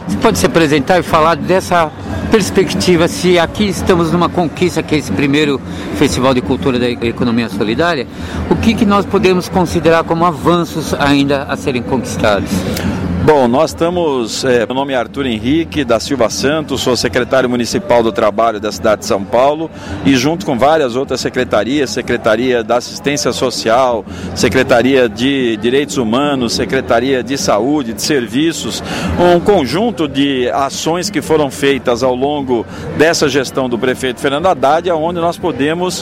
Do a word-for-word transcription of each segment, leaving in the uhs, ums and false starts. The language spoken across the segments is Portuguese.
Você pode se apresentar e falar dessa perspectiva, se aqui estamos numa conquista, que é esse primeiro Festival de Cultura da Economia Solidária, o que, que nós podemos considerar como avanços ainda a serem conquistados? Bom, nós estamos, é, meu nome é Arthur Henrique da Silva Santos, sou secretário municipal do trabalho da cidade de São Paulo e junto com várias outras secretarias, Secretaria da Assistência Social, Secretaria de Direitos Humanos, Secretaria de Saúde, de Serviços, um conjunto de ações que foram feitas ao longo dessa gestão do prefeito Fernando Haddad, onde nós podemos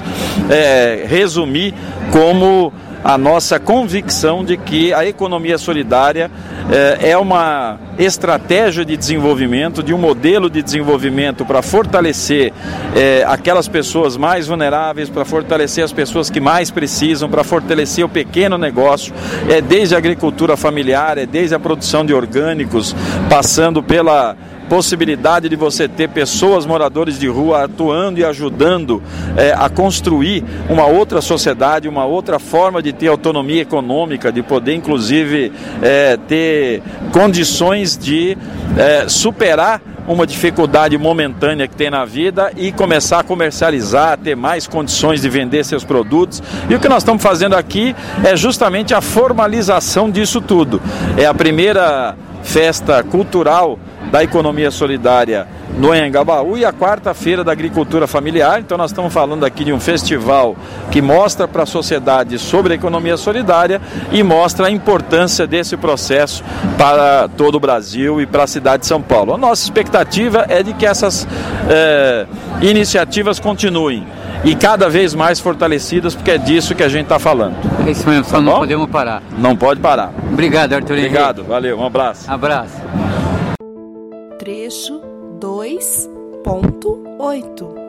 é, resumir como a nossa convicção de que a economia solidária eh, é uma estratégia de desenvolvimento, de um modelo de desenvolvimento para fortalecer eh, aquelas pessoas mais vulneráveis, para fortalecer as pessoas que mais precisam, para fortalecer o pequeno negócio, é desde a agricultura familiar, é desde a produção de orgânicos, passando pela possibilidade de você ter pessoas, moradores de rua, atuando e ajudando é, a construir uma outra sociedade, uma outra forma de ter autonomia econômica, de poder inclusive é, ter condições de é, superar uma dificuldade momentânea que tem na vida e começar a comercializar, ter mais condições de vender seus produtos. E o que nós estamos fazendo aqui é justamente a formalização disso tudo. É a primeira festa cultural da economia solidária no Anhangabaú e a quarta-feira da agricultura familiar. Então nós estamos falando aqui de um festival que mostra para a sociedade sobre a economia solidária e mostra a importância desse processo para todo o Brasil e para a cidade de São Paulo. A nossa expectativa é de que essas eh, iniciativas continuem e cada vez mais fortalecidas, porque é disso que a gente está falando. É isso mesmo, só não Bom? podemos parar. Não pode parar. Obrigado, Arthur Henrique. Obrigado, valeu, um abraço. Abraço. Trecho dois ponto oito